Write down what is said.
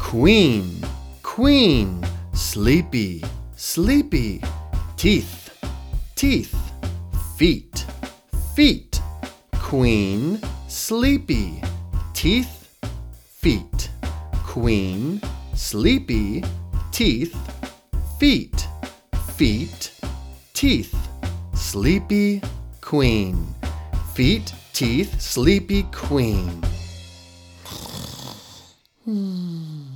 Queen, queen. Sleepy, sleepy. Teeth, teeth. Feet, feet. Queen, sleepy. Teeth, feet. Queen, sleepy. Teeth, feet. Feet, teeth. Sleepy queen. Feet, teeth, sleepy queen.